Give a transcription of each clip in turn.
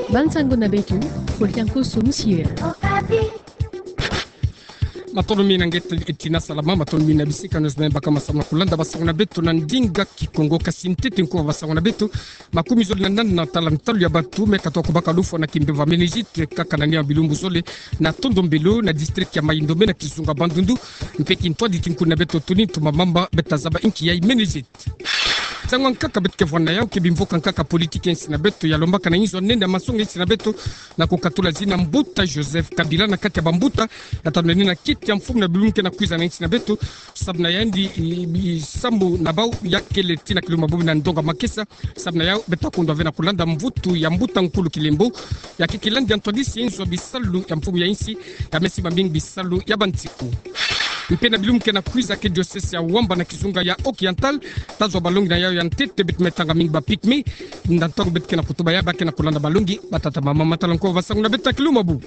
Bansango na betu, Poltanko Sumusier. Matono mina ngeta itina salama matono mina bisika nozna baka masama kulanda basangona betu na ndinga kikongo kasintete nko basangona betu makumi zoli na talantalu ya batu mekato kubaka lufo na kimbeva menejite kaka na nia bilumbu zole na tondombelo na district ya Mayindombe na Kizunga Bandundu mpeki ntwa ditinku na betu tuni tumamamba betazaba inki ya menejite Sangwa nkaka betu kevwana yao kebimvoka nkaka politiki ensi na betu ya lombaka na inzo nende masonga ensi na betu na kukatula zina Mbuta Joseph Kabila na kati ya bambuta ya tanwene na kiti ya mfumu na bilumke na kuiza na ensi na betu sabu na yaendi sambu na bau ya kele tina kiluma bubi na ndonga makesa sabu na yao beta kundwa vena kulanda mvutu ya Mbuta Nkulu Kilembo ya kikilandi ya ntwadisi enzo bisalu ya mfumu ya ensi ya mesi bambing bisalu ya bantiku mpena bilumke na kuiza ke diocese ya Wamba na Kizunga ya Occidental tazo balongi na yao ya ntete bit metanga mingi ba pikmi ndantango bit kena kutuba ya bakena kulanda balongi batata mama matalanko vasangu na beta kiluma bu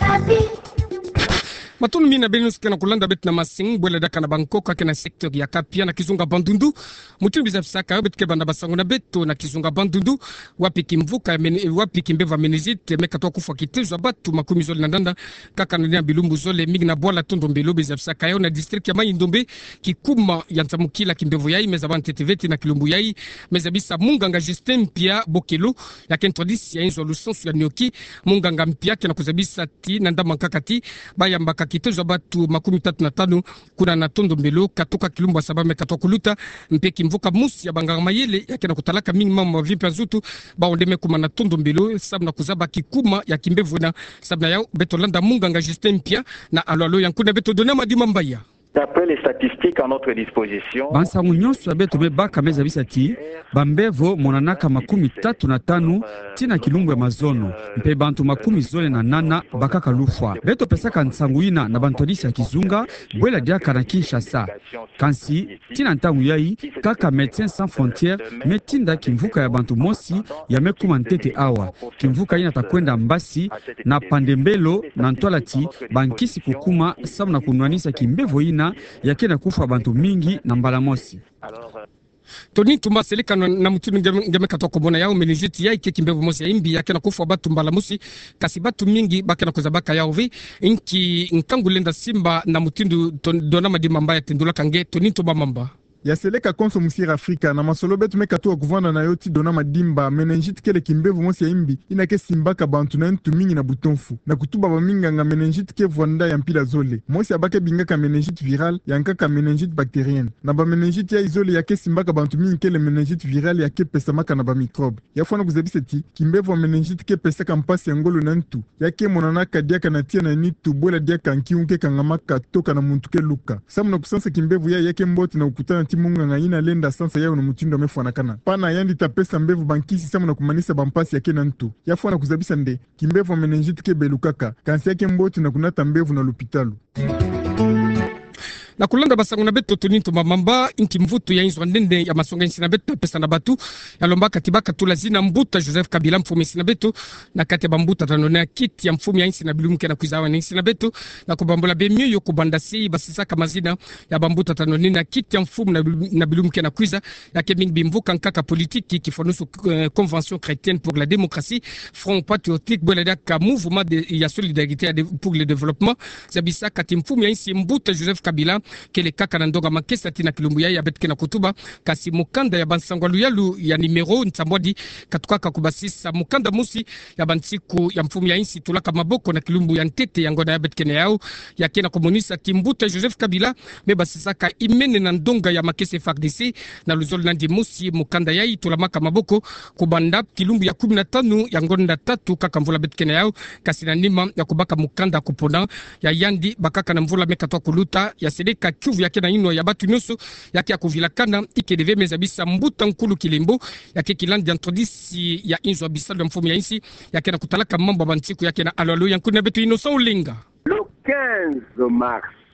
Matunu mina benus kena kulanda bet na masing bwele daka na Bangkok kena sektor ya Kapia na Kizunga Bandundu mutunu bizafsaka bet ke banda basangu na beto na Kizunga Bandundu wapi kimvuka wapi kimbeva menezite mekatwa kufa kitezo batu makumi zole na ndanda kaka na bilumbu zole mingi na bwala tondo mbelo bizafsaka yo na district ya Mayindombe kikuma ya ntamukila kimbevo yai meza banteteveti na kilumbu yai meza bisa munganga Justin Pia Bokelo ya kentrodisi ya inzo lusensu ya nyoki munganga mpia kena kuzabisa ti na ndama kakati bayambaka kitezo batu makumi 35 kuna na tondo mbelo katoka kilumbu sabame katwa kuluta mpeki mvuka musi ya banganga mayele yake na kutalaka mingi mama vipi azutu baondeme kuma na tondo mbelo sabu na kuzaba kikuma ya kimbevu na sabu na yao beto landa munganga Justin Pia na alwalo yankuna beto dona madima mbaya. D'après les statistiques à notre disposition, bansangu nyonso abeto bebaka meza bisati bambevo monanaka makumi 35 tina kilumbu ya mazono mpe bantu makumi zole na nana bakaka lufwa beto pesaka nsangu ina na bantodisi ya Kizunga bwela diaka na Kinshasa kansi tina ntangu yai kaka Médecins Sans Frontières metinda kimvuka ya bantu mosi ya mekuma ntete awa kimvuka ina takwenda mbasi na pandembelo na ntwalati bankisi kukuma sabu na kunwanisa kimbevo ina yake na kufa bantu mingi na mbala mosi. Toni tumba seleka na mutunu ngeme katoko bona yao menejiti ya ike kimbevu mosi ya imbi yake na kufa batu mbala mosi kasi batu mingi bake na kuzabaka yao vi inki nkangulenda simba na mutindu dona madima mbaya tendula kange toni tumba mamba. Ya seleka konso musira Afrika na masolo betu mekatu wa kuvana na yoti dona madimba menenjit kele kimbevu mosi ya imbi inake simbaka bantu na ntu mingi na butonfu na kutuba ba minga nga menenjit ke vwanda ya mpila zole mosi abake bingaka menenjit viral ya nkaka menenjit bacterienne na ba menenjit ya izole yake simbaka bantu mingi kele menenjit viral yake pesamaka na ba microbe ya fwana kuzabiseti kimbevu wa menenjit ke pesaka mpasi ya ngolo na ntu yake monanaka diaka na tia na nitu bwela diaka nkiunke kangamaka toka na muntu ke luka samu na kusansa kimbevu ya yake mboti na ukutana timunga nga ina lenda sansa yao na mutindo mefwana kana pana yandi tapesa mbevu bankisi samu na kumanisa bampasi yake na ntu yafwana kuzabisa nde kimbevu menenjiti ke belukaka kansi yake mboti na kunata mbevu na lupitalu na kulanda basangu na beto tuninto mamamba inki mvutu ya inzo ndende ya masonga insi na beto pesa na batu ya lomba katibaka tulazina Mbuta Joseph Kabila mfumu insi na beto na kati ya bambuta tanonea kiti ya mfumu ya insi na bilumuke na kuizawa na insi na beto na kubambula bemio yo kubandasi basisaka mazina ya bambuta tanonea kiti ya mfumu na bilumuke na kuiza ya keming bimvuka nkaka politiki kifonusu Convention Chrétienne pour la Démocratie Front Patriotique Bweladaka Mouvement ya Solidarité pour le Développement zabisa kati mfumu ya insi Mbuta Joseph Kabila kele kaka na ndonga makesa tina kilumbu ya betke na kutuba kasi mukanda ya bansangwa luyalu ya nimero ntambwadi katukaka kubasisa mukanda musi ya bansiku ya mfumu ya insi tulaka maboko na kilumbu ya ntete ya ngona ya betke na yao ya kena komunisa Mbuta Joseph Kabila mebasisaka imene na ndonga ya makese FARDC na luzol nandi musi mukanda ya itulamaka maboko kubanda kilumbu ya 15 ya ngona 3 kaka mvula betke na yao kasi na nima ya kubaka mukanda kupona ya yandi bakaka na mvula mekatwa kuluta ya sedeka Kivu yake na ino ya batu nyonso yake ya kuvilakana ike deve mezabisa Mbuta Nkulu Kilembo yake kilandi antrodisi ya inzo abisalo ya mfumu ya insi yake na kutalaka mambo bantiku yake na alalo yankuna betu inosa ulinga. Le 15 mars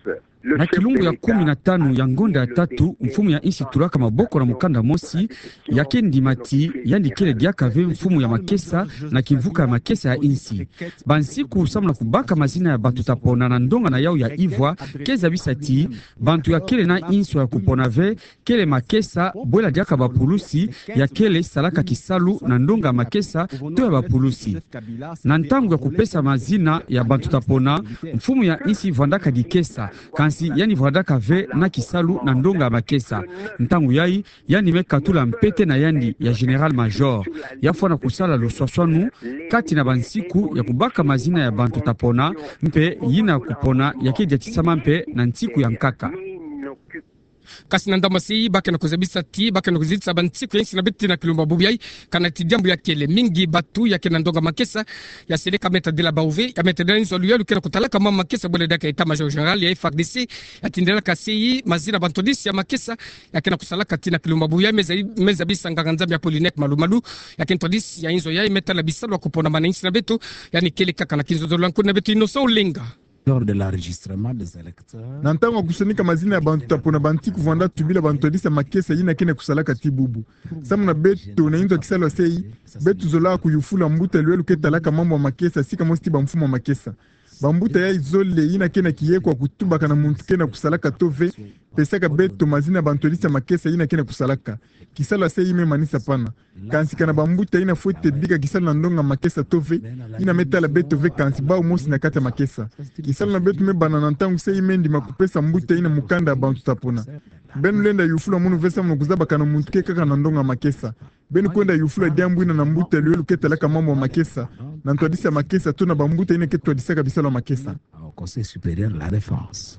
na kilungu ya 15 ya ngonda ya tatu mfumu ya insi tulaka maboko na mukanda mosi yake ndimati yandi kile diakave mfumu ya makesa na kivuka ya makesa ya insi bansiku samuna kubaka mazina ya bantu tapona na ndonga na yao ya ivwa keza bisati bantu ya kele na inso ya kuponave kele makesa bwela diaka bapulusi ya kele salaka kisalu na ndonga makesa to ya bapulusi na ntangu ya kupesa mazina ya bantu tapona mfumu ya insi vandaka dikesa kansi yani vandaka ve na kisalu na ndonga makesa ntangu yai yani mekatula mpete na yandi ya general major yafona kusala loswaswanu kati na bansiku ya kubaka mazina ya bantu tapona mpe yina kupona yake jatisama mpe na ntiku ya nkaka kasi na ndamasi bake na kuzabisa ti bake na kuzitsa bantsiku yensi na beti na kilumba bubiai kana tidambu ya kele mingi batu ya kena ndonga makesa ya seleka meta de la bauve ya meta de la niso luya lukena kutalaka mama makesa bole daka eta major general ya FARDC ya tindela kasi mazina bantodisi ya makesa ya kena kusalaka tina kilumba bubiai meza bisa ngaganzambi ya Polinek malumalu ya kentodisi ya inzo ya meta la bisalo wa kupona manensi na beto ya ni kele kaka na kinzo dolanku na beto inosa ulenga lors de l'enregistrement des électeurs. Na ntango kusonika mazina ya bantu tapona banti kuvanda tubila bantu adisa makesa yina kene kusalaka tibubu. Samu na beto na inzo kisalo sei betu zola kuyufula mbuta lwelu ketalaka mambo wa makesa sika mosti ba mfumo wa makesa. Bambuta ya izole yina kena kiyekwa kutubaka na muntu kena kusalaka tove pesaka beto mazina bantu adisa makesa yina kena kusalaka. Kisalo sei ime manisa pana. Kansi kana bambuta yina fuete dika kisalo na ndonga makesa tove yina metala beto ve kansi bao mosi na kata makesa. Kisalo na beto me banana ntangu sei mendi makupesa mbuta yina mukanda bantu tapona. Benu lenda yufula munu vesa munu kuzaba kana muntu keka kana ndonga makesa. Benu kwenda yufula diambu ina na mbuta liwelu ketalaka mambo wa makesa. Na ntuadisa makesa tuna bambuta ina ketuadisaka bisalo makesa. Au Conseil supérieur de la défense.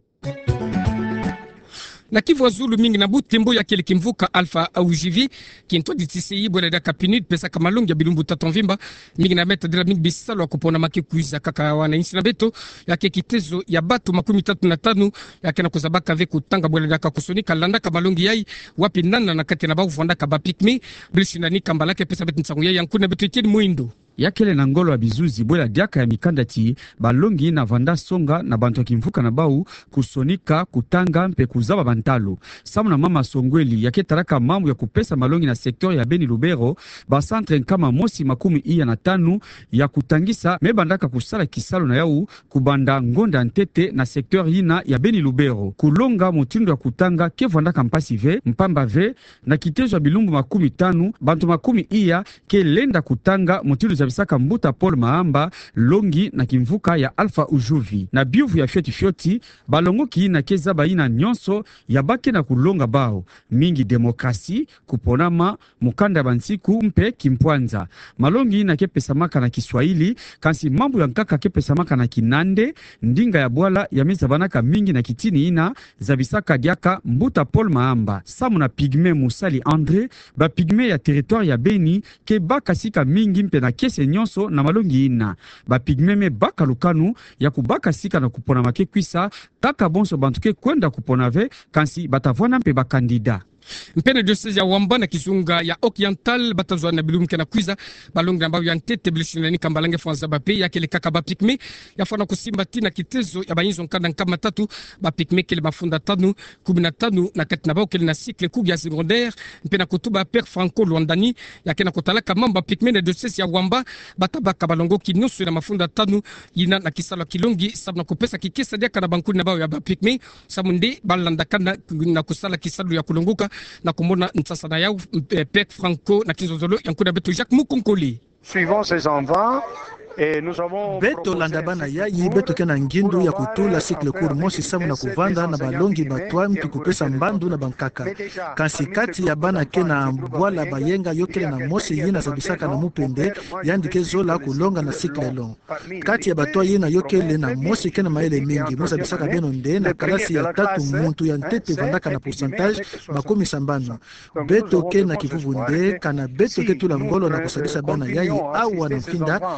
na Kivu Zulu mingi na Butembo ya kile kimvuka Alpha au JV kinto ditisi bole da kapinid pesa kamalungi ya bilumbu tatonvimba mingi na meta de la mingi bisalo ya kupona makikuiza kaka wana insi na beto ya kekitezo ya batu 35 ya kena kuzabaka ve kutanga bole da kakusonika landa kamalungi yai wapi nana na kati na ba uvonda kaba pikmi bilishina ni kambalake pesa betu nsangu yai yankuna betu ikini muindo yakele na ngolo ya bizuzi bwela diaka ya mikanda ti balongi na vanda songa na bantu kimvuka na bau kusonika kutanga mpe kuzaba bantalo samu na mama songweli yake taraka mambo ya kupesa malongi na sektor ya Beni Lubero ba centre kama mosi 15 ya kutangisa mebandaka kusala kisalo na yau kubanda ngonda ntete na sektor yina ya Beni Lubero kulonga motindo ya kutanga kevanda mpasi ve mpamba ve na kitezo ya bilumbu 15 bantu 10 ke lenda kutanga motindo bisaka mbuta Paul Mahamba longi na kimvuka ya Alpha Ujuvi na biuvu ya fioti balongo ki na keza baina nyonso ya bake na kulonga bao mingi demokrasi kuponama mukanda bansiku mpe kimpwanza malongi na kepesa maka na Kiswahili kansi mambo ya nkaka kepesa maka na Kinande ndinga ya bwala ya meza banaka mingi na kitini ina za bisaka diaka mbuta Paul Mahamba samu na pigme Musali André ba pigme ya territoire ya Beni ke baka sika mingi mpe na kesi nyonso na malongi ina ba pigmeme baka lukanu ya kubaka sika na kupona make kwisa taka bonso bantuke kwenda kupona ve kansi batavona mpe bakandida mpene diocese ya Wamba na Kizunga ya Oriental batazwa na bilumke na kwiza balongi na mbao ya ntete bilishina ni kambalange Franza bape ya kele kaka ba pikme ya fana kusimba tina kitezo ya bayinzo nkanda nkama 3 ba pikme kele mafunda 15 na kati na bao kele na cycle kubi ya secondaire mpena kutuba Père Franco Luandani ya kena kutalaka mamba pikme na diocese ya Wamba batabaka balongo kinyusu na mafunda 5 yina na kisala kilongi sabu na kupesa kikesa diaka na bankuni na bao ya ba pikme samunde balandakana na kusala kisalu ya kulonguka na kumona nsasa na yao Père Franco na kinzozolo yankuda beto Jacques Mukonkoli. Suivant ces envois beto landabana ya beto kena ngindu ya kutula cycle court mosi samu na kuvanda na balongi batwa mpi kupesa mbandu na bankaka kansi kati ya bana kena bwala bayenga yokele na mosi yina zabisaka na mupende yandike zola kulonga na cycle long kati ya batwa yina yokele na mosi kena maele mingi moza bisaka beno nde na kalasi ya 3 muntu ya ntete vandaka na pourcentage 70 beto kena kivuvu nde kana beto ketula ngolo na kusadisa bana yayi awa na mfinda samu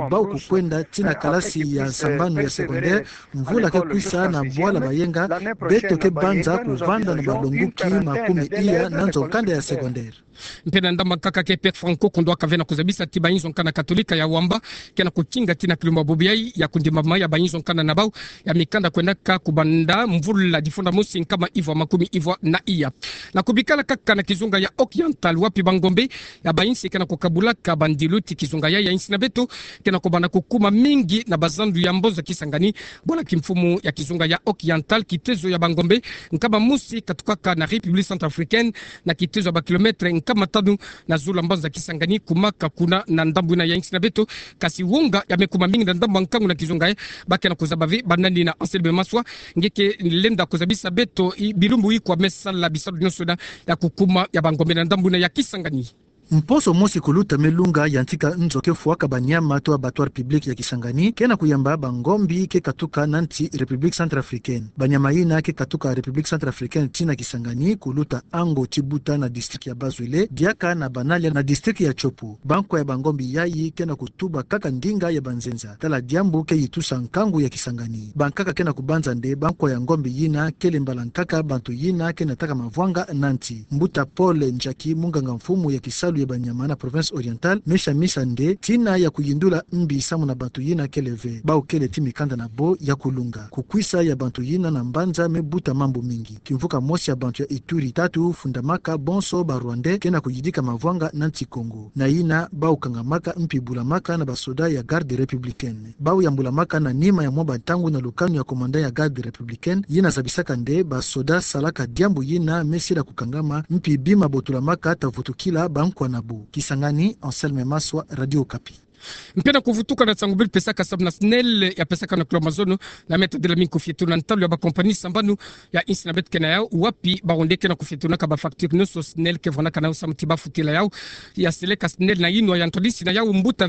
bau kukwenda tina kalasi ya sambano ya secondaire mvula ke kuisa na bwala bayenga beto ke banza kuvanda na balonguki makumi iya na nzokanda ya secondaire mpena ndamba kaka ke Pek Franco kondwa kavena kuzabisa ti bayinzo nkana katolika ya wamba kena kukinga tina kilumba bobiai ya kundima ya bayinzo nkana na bau ya mikanda kwenda ka kubanda mvula difunda musi nkama ivo makumi ivo na iya na kubikala kaka na kizunga ya Occidental wapi bangombe ya bayinsi kena kukabula ka bandiluti kizunga ya insi na beto kena kubana kukuma mingi na bazandu ya mboza kisangani bola kimfumu ya kizunga ya Occidental kitezo ya bangombe nkama musi katukaka na République Centrafricaine na kitezo ba kilometre kama tadu na zula mbanza kisangani kumaka kuna na ndambu na yansi na beto kasi wonga ya mekuma mingi na ndambu nkangu na kizunga bake na kuzabavi banani na Anselme Maswa ngeke lenda kuzabisa beto bilumbu ikwa mesala bisadu nyosoda ya kukuma ya bangombe na ndambu na ya kisangani mposo mosi kuluta melunga yantika nzoke fuaka banyama to abattoir public ya Kisangani kena kuyamba bangombi ke katuka nanti République Centrafricaine banyama ina ke katuka République Centrafricaine tina Kisangani kuluta ango Tibuta na district ya Bazwile diaka na Banalia na district ya Chopu banko ya bangombi yayi kena kutuba kaka ndinga ya Banzenza tala diambu ke yitusa nkangu ya Kisangani bankaka kena kubanza nde banko ya ngombi yina kele mbalankaka bantu yina kena taka mavwanga nanti Mbuta Paul Njaki munganga mfumu ya Kisalu ya banyama na province orientale mesha misande tina ya kuyindula mbi samu na bantu yina keleve bao kele timikanda na bo ya kulunga kukwisa ya bantu yina na mbanza mebuta mambo mingi kimvuka mosi ya bantu ya Ituri tatu fundamaka bonso ba Rwanda kena kuyidika mavwanga nanti Kongo na yina bao kangamaka mpi bulamaka na basoda ya garde républicaine bao ya mbulamaka na nima ya mwa tangu na lukanu ya komanda ya garde républicaine yina zabisaka nde basoda salaka diambu yina mesira kukangama mpi bima botulamaka tavutukila bankwa Nabu. Kisangani, Anselme Maswa, Radio Okapi. mpena kuvutuka na tsangubili pesa kasabu na SNEL ya pesa kana klomazono na meta de la min kufietu na ntalo ya ba kompani sambanu ya insi na bet kena yao wapi baronde kena kufietu na kaba facture no so SNEL ke vona kana usamti ba futila yao ya seleka SNEL na yino ya ntolisi na yao mbuta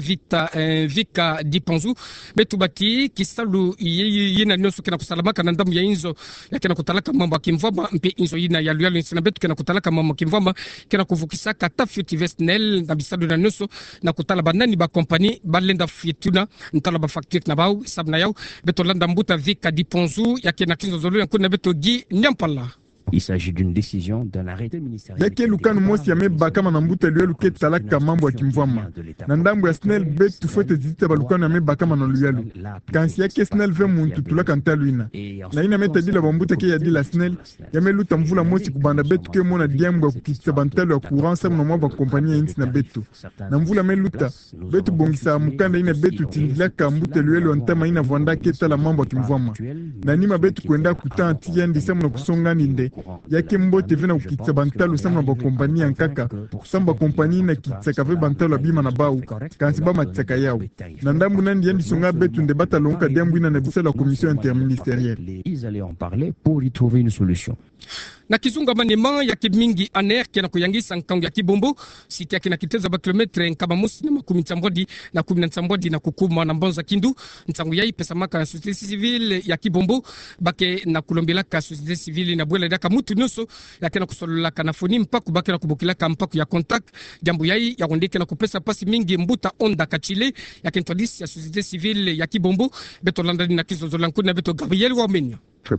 vika diponzu betu bati kisalu yina nyoso kena kusalamaka na ndamu ya inzo ya kena kutalaka mambo kimvoma mpe inzo yina ya luyalo insi na betu kena kutalaka mambo kimvoma kena kuvukisa kata futi SNEL na bisalu na nyoso na kutala banani ba kompani balenda fietuna ntala ba facture na bau sabna yao beto landa mbuta vika diponzu yake na kinzo zolo yankuna beto gi nyampala. Il s'agit d'une décision d'un arrêté ministériel. Yake lukanu mosi ya meba kama na mbuta luyalu ke talaka mambo ya kimvwama. Na ndambu ya SNEL betu fote zizita balukanu ya meba kama na luyalu. Kansi yake SNEL ve muntu tulaka ntalu ina. Na ina meta dila bambuta ke ya dila SNEL. Yame luta mvula mosi kubanda betu ke mona diambu ya kukitisa bantalu ya courant samu na mwaba kompani ya insi na betu. Na mvula me luta betu bongisa mukanda ina betu tindilaka mbuta luyalu antama ina vwanda ke tala mambo ya kimvwama. Na nima betu kuenda kutaa tiyandi samu na kusonga ninde. Yake mbote vena kukitsa bantalo sama ba kompani ya nkaka kusamba kompani na kitsaka ve bantalo bima na bau kansi ba matsaka yao na ndambu nandi yendi songa betu nde bata lonka diambu ina na bisala commission interministérielle. Ils allaient en parler pour y trouver une solution. Na kizunga manema ya kimingi aner kena kuyangisa nkangu ya kibombo siti yake na kiteza ba kilometre nkama musi na makumi ntambodi na kumi na ntambodi na kukuma na mbonza kindu ntangu yai pesa maka na société civile ya kibombo bake na kulombela ka société civile na bwela daka mutu noso yake na kusolola kana foni mpaku bake na kubukila ka mpaku ya contact jambu yai ya rondeke na kupesa pasi mingi mbuta onda kachile yake ntolisi ya société civile ya kibombo beto landani na kizo zolankuna beto Gabriel Wamenya.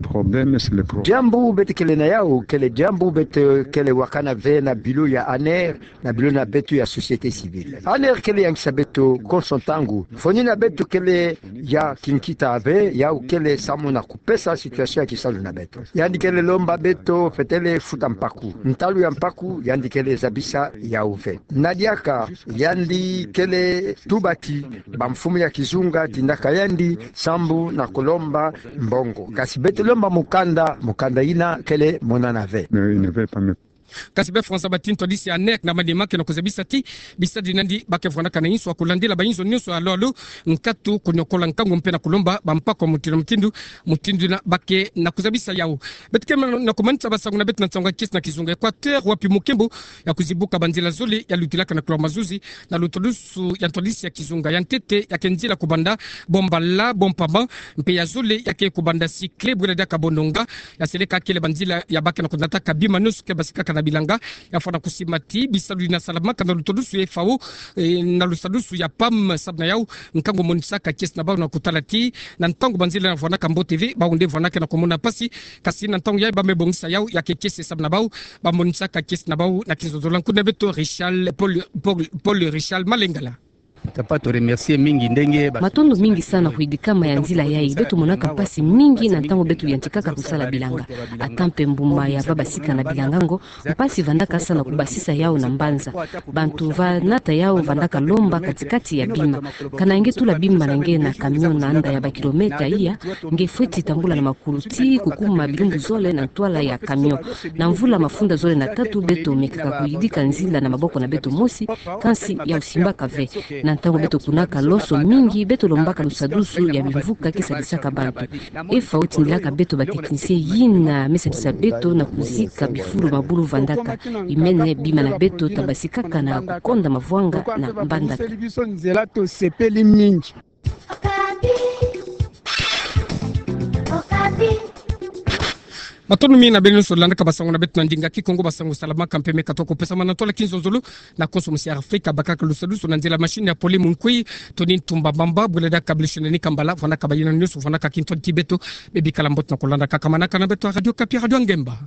Jambu bete kele na yao kele jambu bete kele wakana ve na bilo ya aner na bilo na betu ya société civile aner kele yang sabeto konsantangu foni na betu kele ya kinkita ave ya kele samu na kupesa situation ya kisalu na beto yandi kele lomba beto fetele futa mpaku ntalu ya mpaku yandi kele zabisa ya uve nadiaka yandi kele tubati bamfumu ya kizunga tindaka yandi sambu na kolomba mbongo kasi lomba mukanda ina kele monana ve. Kasibe François Batinto disi anek na madema ke na kuzabisa ti bisadi nandi bake vwana kana inso akulandila bainzo nyoso alolo nkatu kunyokola nkangu mpena kulomba bampako mutindu na bake na kuzabisa yao betike na kumanita basangu na betu na tsanga kisi na kizunga Equateur wapi mukembo ya kuzibuka banzila zole ya lutilaka na kula mazuzi na lutolusu ya ntolisi ya kizunga ya ntete ya kenzila kubanda bombala bompama mpe ya zole ya ke kubanda sikle bwela daka bononga ya seleka kele banzila ya bake na kunataka bima nusu ke basika na bilanga ya fana kusimati bisalu na salama kana lutodusu ya FAO na lusadusu ya PAM sabna yao nkango monisaka kesi na bao na kutalati na ntango banzile na vana kambo TV ba unde vana kana komona pasi kasi na ntango ya ba mebongisa yao ya kesi sabna bao ba monisaka kesi na bao na kinzozola kuna beto Richard Paul Richard Malengala matondo mingi sana kuidikama ya nzila yai betu monaka mpasi mingi na ntango betu yantikaka kusala bilanga atampe mbuma ya baba sika na bilangango mpasi vandaka sana kubasisa yao na mbanza bantu vanata yao vandaka lomba katikati ya bima kana inge tula bima na nge na kamion na anda ya bakilometa iya nge fweti tambula na makuruti kukuma bilumbu zole na twala ya kamion na mvula mafunda zole na tatu betu mekaka kuidika nzila na maboko na betu mosi kansi ya usimbaka ve na ntango beto kunaka loso mingi beto lombaka lusadusu ya bivuka kisalisaka bantu FAO tindilaka beto bateknisie yina mesadisa beto na kuzika bifuru mabulu vandaka imene bima na beto tabasikaka na kukonda mavwanga na mbandaka matono mi na beno solanda kabasango na betu ndinga kikongo basango salama kampeme katoko pesa manatola kinzonzolo na konsomusi Afrika bakaka lusadusu na nzela machine ya poli munkui toni tumba bamba buleda kablishoneni kambala vana kabayina nyusu vana kakinto tibeto bebi kalambot na kolanda kakamana kana betu radio Kapi radio Ngemba.